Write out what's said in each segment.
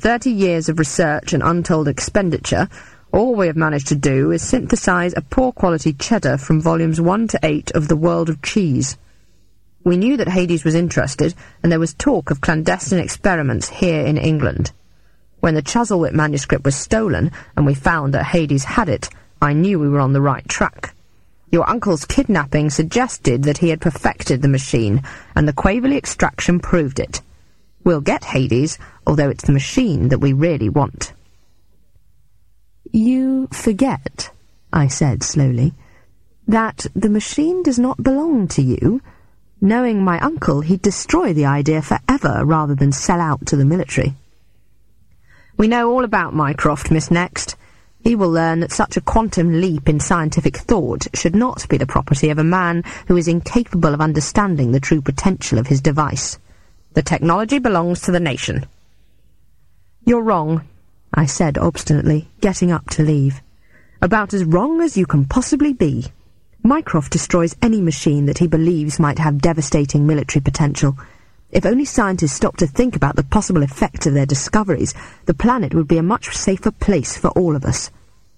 30 years of research and untold expenditure, all we have managed to do is synthesize a poor-quality cheddar from volumes 1 to 8 of The World of Cheese. We knew that Hades was interested, and there was talk of clandestine experiments here in England. When the Chuzzlewit manuscript was stolen, and we found that Hades had it, I knew we were on the right track. Your uncle's kidnapping suggested that he had perfected the machine, and the Quaverley extraction proved it. We'll get Hades, although it's the machine that we really want." "You forget," I said slowly, "that the machine does not belong to you. Knowing my uncle, he'd destroy the idea forever rather than sell out to the military." "We know all about Mycroft, Miss Next. He will learn that such a quantum leap in scientific thought should not be the property of a man who is incapable of understanding the true potential of his device. The technology belongs to the nation." "You're wrong," I said obstinately, getting up to leave. "About as wrong as you can possibly be. Mycroft destroys any machine that he believes might have devastating military potential. If only scientists stopped to think about the possible effects of their discoveries, the planet would be a much safer place for all of us."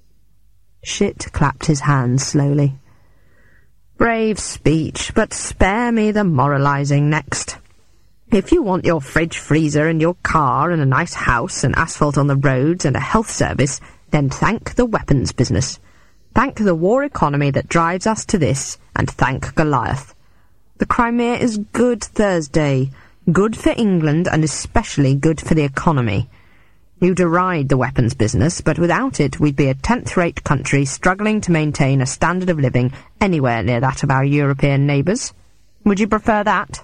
Shit clapped his hands slowly. "Brave speech, but spare me the moralizing next. If you want your fridge freezer and your car and a nice house and asphalt on the roads and a health service, then thank the weapons business. Thank the war economy that drives us to this, and thank Goliath. The Crimea is good Thursday, good for England and especially good for the economy. You deride the weapons business, but without it we'd be a 10th-rate country struggling to maintain a standard of living anywhere near that of our European neighbours. Would you prefer that?"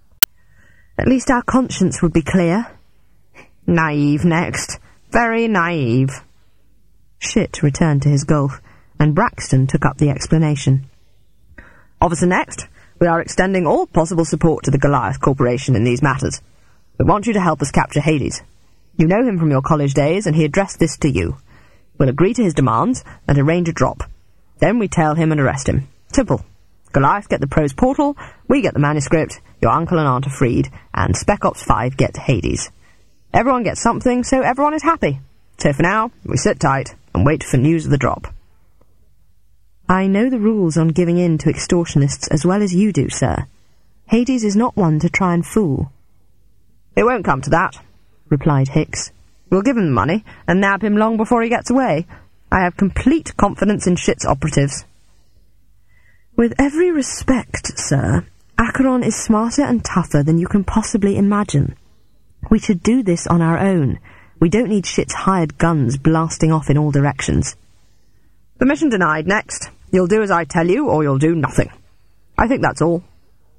"At least our conscience would be clear." "Naive, Next. Very naive." Shit returned to his golf, and Braxton took up the explanation. "Officer Next, we are extending all possible support to the Goliath Corporation in these matters. We want you to help us capture Hades. You know him from your college days, and he addressed this to you. We'll agree to his demands and arrange a drop. Then we tail him and arrest him. Simple. Goliath get the Prose Portal, we get the manuscript, your uncle and aunt are freed, and Spec Ops 5 get Hades. Everyone gets something, so everyone is happy. So for now, we sit tight and wait for news of the drop." "I know the rules on giving in to extortionists as well as you do, sir. Hades is not one to try and fool." "It won't come to that," replied Hicks. "We'll give him the money and nab him long before he gets away. I have complete confidence in Shit's operatives." "With every respect, sir, Acheron is smarter and tougher than you can possibly imagine. We should do this on our own. We don't need Shit's hired guns blasting off in all directions." "Permission denied, Next. You'll do as I tell you, or you'll do nothing. I think that's all."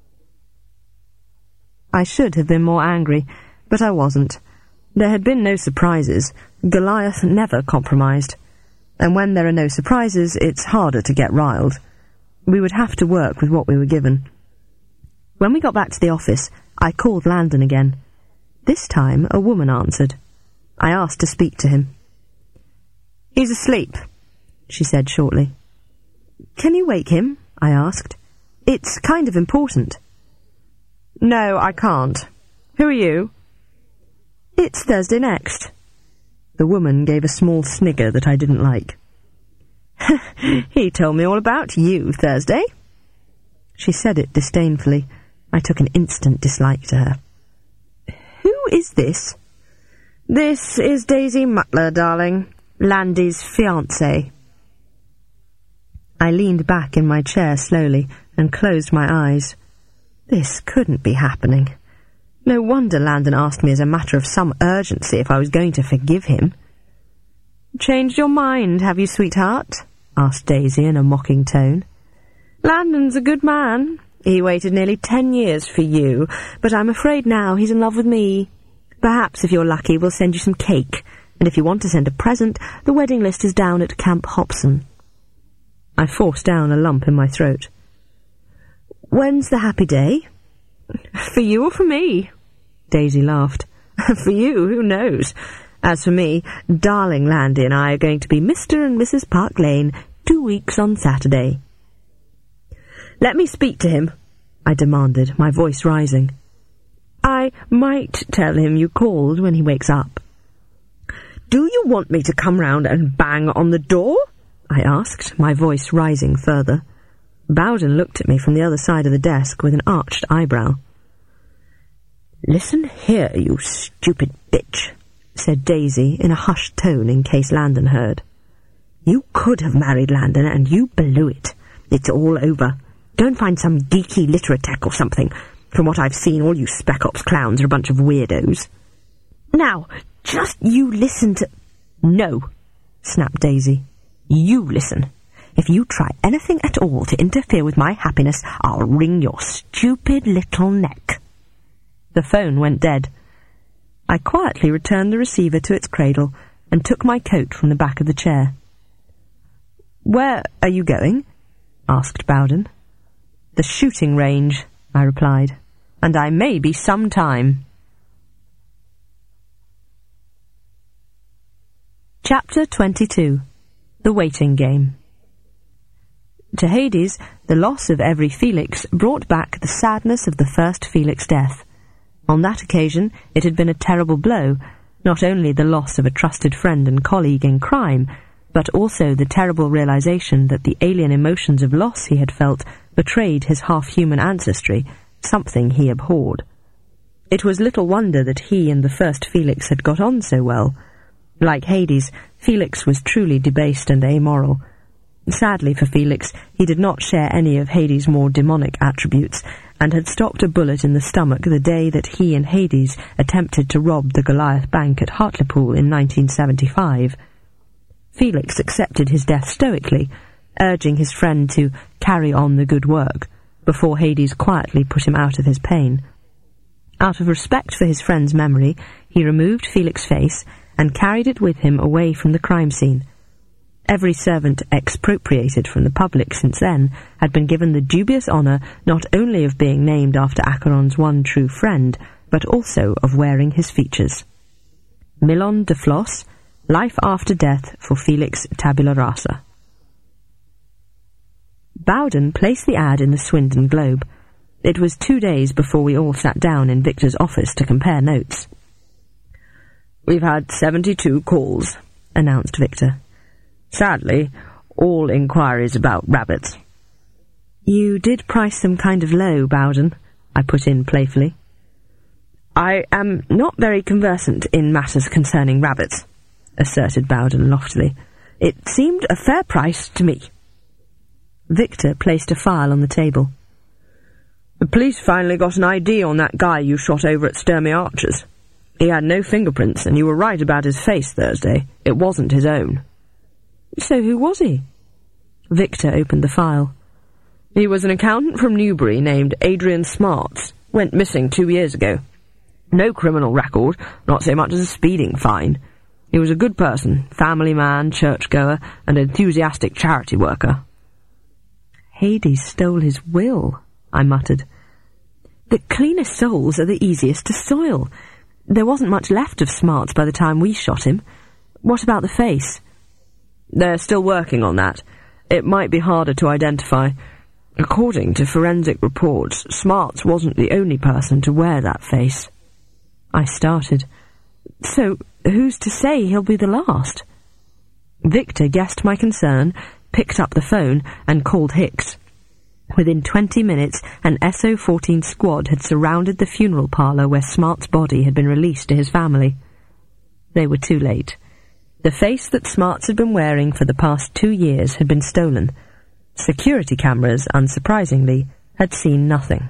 I should have been more angry, but I wasn't. There had been no surprises. Goliath never compromised. And when there are no surprises, it's harder to get riled. We would have to work with what we were given. When we got back to the office, I called Landon again. This time, a woman answered. I asked to speak to him. "He's asleep," she said shortly. "Can you wake him?" I asked. "It's kind of important." "No, I can't. Who are you?" "It's Thursday Next." The woman gave a small snigger that I didn't like. "He told me all about you, Thursday." She said it disdainfully. I took an instant dislike to her. "Who is this?" "This is Daisy Mutler, darling. Landy's fiancée." I leaned back in my chair slowly and closed my eyes. This couldn't be happening. No wonder Landon asked me as a matter of some urgency if I was going to forgive him. "Changed your mind, have you, sweetheart?" asked Daisy in a mocking tone. "Landon's a good man. He waited nearly 10 years for you, but I'm afraid now he's in love with me. Perhaps, if you're lucky, we'll send you some cake, and if you want to send a present, the wedding list is down at Camp Hobson." I forced down a lump in my throat. "When's the happy day?" "For you or for me?" Daisy laughed. "For you, who knows? As for me, darling Landy and I are going to be Mr. and Mrs. Park Lane 2 weeks on Saturday." "Let me speak to him," I demanded, my voice rising. "I might tell him you called when he wakes up." Do you want me to come round and bang on the door? I asked, my voice rising further. Bowden looked at me from the other side of the desk with an arched eyebrow. Listen here, you stupid bitch, said Daisy in a hushed tone in case Landon heard. You could have married Landon and you blew it. It's all over. Go and find some geeky Literatech or something. From what I've seen, all you Spec Ops clowns are a bunch of weirdos. Now, just you listen to... No, snapped Daisy. You listen. If you try anything at all to interfere with my happiness, I'll wring your stupid little neck. The phone went dead. I quietly returned the receiver to its cradle and took my coat from the back of the chair. Where are you going? Asked Bowden. The shooting range, I replied, and I may be some time. Chapter 22. The Waiting Game. To Hades, the loss of every Felix brought back the sadness of the first Felix death. On that occasion, it had been a terrible blow, not only the loss of a trusted friend and colleague in crime, but also the terrible realization that the alien emotions of loss he had felt betrayed his half-human ancestry, something he abhorred. It was little wonder that he and the first Felix had got on so well. Like Hades, Felix was truly debased and amoral. Sadly for Felix, he did not share any of Hades' more demonic attributes, and had stopped a bullet in the stomach the day that he and Hades attempted to rob the Goliath Bank at Hartlepool in 1975. Felix accepted his death stoically, urging his friend to carry on the good work, before Hades quietly put him out of his pain. Out of respect for his friend's memory, he removed Felix's face and carried it with him away from the crime scene. Every servant expropriated from the public since then had been given the dubious honour not only of being named after Acheron's one true friend, but also of wearing his features. Milon de Floss, Life After Death for Felix Tabula Rasa. Bowden placed the ad in the Swindon Globe. It was 2 days before we all sat down in Victor's office to compare notes. We've had 72 calls, announced Victor. Sadly, all inquiries about rabbits. You did price them kind of low, Bowden, I put in playfully. I am not very conversant in matters concerning rabbits, asserted Bowden loftily. It seemed a fair price to me. Victor placed a file on the table. The police finally got an ID on that guy you shot over at Sturmey Archers. He had no fingerprints, and you were right about his face Thursday. It wasn't his own. So who was he? Victor opened the file. He was an accountant from Newbury named Adrian Smarts. Went missing 2 years ago. No criminal record, not so much as a speeding fine. He was a good person, family man, churchgoer, and enthusiastic charity worker. Hades stole his will, I muttered. The cleanest souls are the easiest to soil. There wasn't much left of Smarts by the time we shot him. What about the face? They're still working on that. It might be harder to identify. According to forensic reports, Smarts wasn't the only person to wear that face. I started. So, who's to say he'll be the last? Victor guessed my concern, picked up the phone, and called Hicks. Within 20 minutes, an SO-14 squad had surrounded the funeral parlour where Smart's body had been released to his family. They were too late. The face that Smarts had been wearing for the past 2 years had been stolen. Security cameras, unsurprisingly, had seen nothing.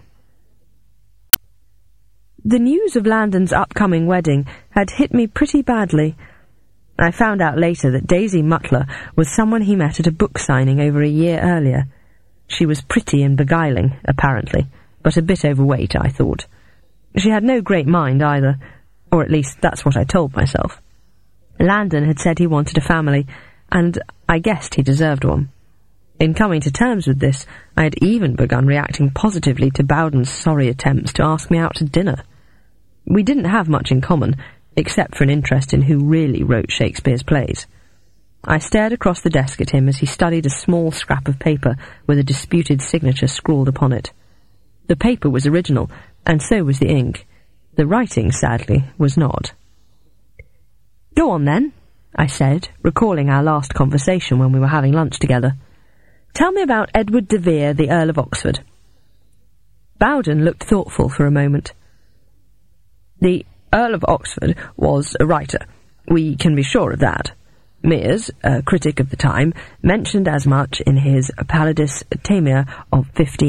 The news of Landon's upcoming wedding had hit me pretty badly. I found out later that Daisy Mutler was someone he met at a book signing over a year earlier. She was pretty and beguiling, apparently, but a bit overweight, I thought. She had no great mind either, or at least that's what I told myself. Landon had said he wanted a family, and I guessed he deserved one. In coming to terms with this, I had even begun reacting positively to Bowden's sorry attempts to ask me out to dinner. We didn't have much in common, except for an interest in who really wrote Shakespeare's plays. I stared across the desk at him as he studied a small scrap of paper with a disputed signature scrawled upon it. The paper was original, and so was the ink. The writing, sadly, was not. Go on, then, I said, recalling our last conversation when we were having lunch together. "Tell me about Edward de Vere, the Earl of Oxford." Bowden looked thoughtful for a moment. "The Earl of Oxford was a writer. We can be sure of that. Mears, a critic of the time, mentioned as much in his Palladis Tamia of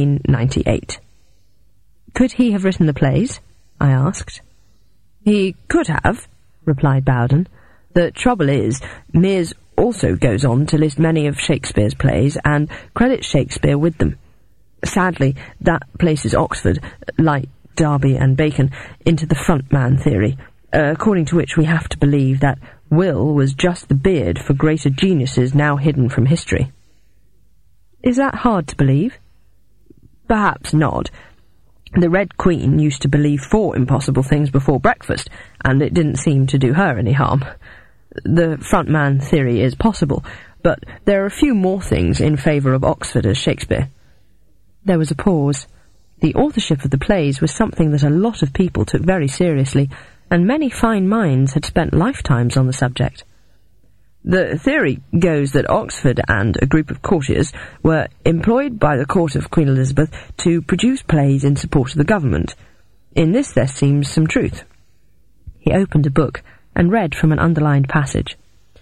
1598. "Could he have written the plays?" I asked. "He could have," replied Bowden. "The trouble is, Mears also goes on to list many of Shakespeare's plays and credits Shakespeare with them. Sadly, that places Oxford, like Derby and Bacon, into the frontman theory, according to which we have to believe that Will was just the beard for greater geniuses now hidden from history." "Is that hard to believe?" "Perhaps not. The Red Queen used to believe 4 impossible things before breakfast, and it didn't seem to do her any harm. The frontman theory is possible, but there are a few more things in favour of Oxford as Shakespeare." There was a pause. The authorship of the plays was something that a lot of people took very seriously, and many fine minds had spent lifetimes on the subject. "The theory goes that Oxford and a group of courtiers were employed by the court of Queen Elizabeth to produce plays in support of the government. In this there seems some truth." He opened a book and read from an underlined passage.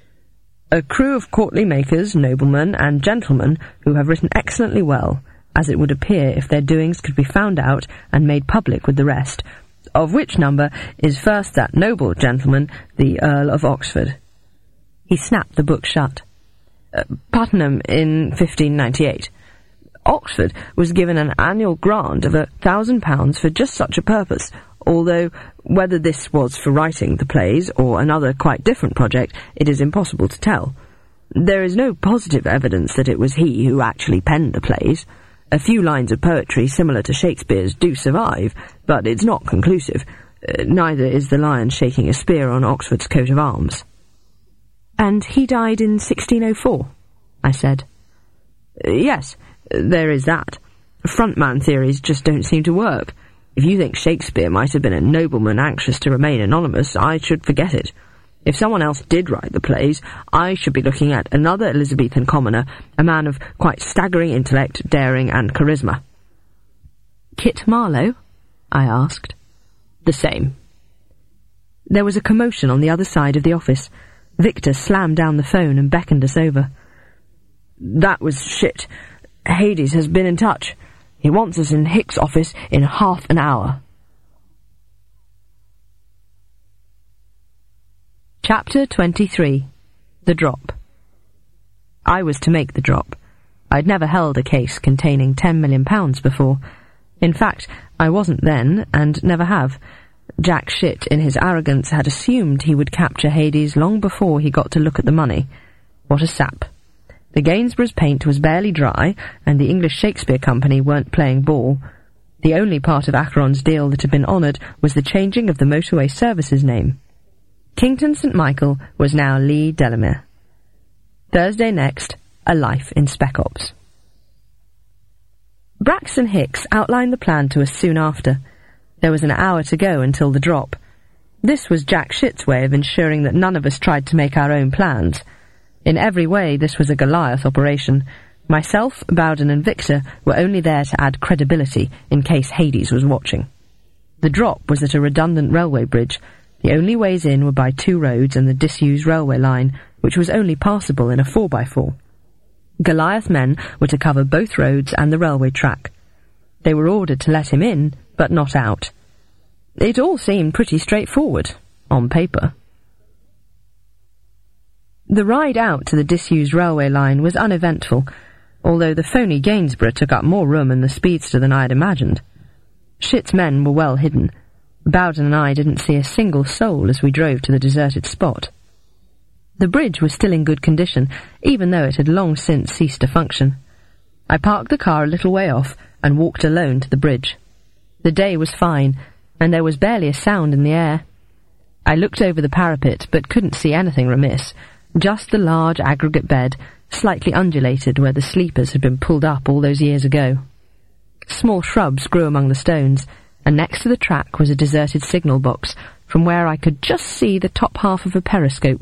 "A crew of courtly makers, noblemen, and gentlemen who have written excellently well, as it would appear if their doings could be found out and made public with the rest, of which number is first that noble gentleman, the Earl of Oxford." He snapped the book shut. "Puttenham in 1598. Oxford was given an annual grant of £1,000 for just such a purpose, although whether this was for writing the plays or another quite different project, it is impossible to tell. There is no positive evidence that it was he who actually penned the plays. A few lines of poetry similar to Shakespeare's do survive, but it's not conclusive. Neither is the lion shaking a spear on Oxford's coat of arms." "And he died in 1604, I said. "Yes, there is that. Frontman theories just don't seem to work. If you think Shakespeare might have been a nobleman anxious to remain anonymous, I should forget it. If someone else did write the plays, I should be looking at another Elizabethan commoner, a man of quite staggering intellect, daring, and charisma." "Kit Marlowe?" I asked. "The same." There was a commotion on the other side of the office. Victor slammed down the phone and beckoned us over. "That was shit. Hades has been in touch. He wants us in Hick's office in half an hour." Chapter 23. The Drop. I was to make the drop. I'd never held a case containing £10 million before. In fact, I wasn't then, and never have. Jack Shit, in his arrogance, had assumed he would capture Hades long before he got to look at the money. What a sap. The Gainsborough's paint was barely dry, and the English Shakespeare Company weren't playing ball. The only part of Acheron's deal that had been honoured was the changing of the motorway services name. Kington St Michael was now Lee Delamere. Thursday next, a life in Spec Ops. Braxton Hicks outlined the plan to us soon after. There was an hour to go until the drop. This was Jack Shit's way of ensuring that none of us tried to make our own plans. In every way, this was a Goliath operation. Myself, Bowden and Victor were only there to add credibility in case Hades was watching. The drop was at a redundant railway bridge. The only ways in were by 2 roads and the disused railway line, which was only passable in a 4x4. Goliath men were to cover both roads and the railway track. They were ordered to let him in, but not out. It all seemed pretty straightforward, on paper. The ride out to the disused railway line was uneventful, although the phony Gainsborough took up more room in the speedster than I had imagined. Shit's men were well hidden. Bowden and I didn't see a single soul as we drove to the deserted spot. The bridge was still in good condition, even though it had long since ceased to function. I parked the car a little way off and walked alone to the bridge. The day was fine, and there was barely a sound in the air. I looked over the parapet, but couldn't see anything remiss, just the large aggregate bed, slightly undulated where the sleepers had been pulled up all those years ago. Small shrubs grew among the stones, and next to the track was a deserted signal box, from where I could just see the top half of a periscope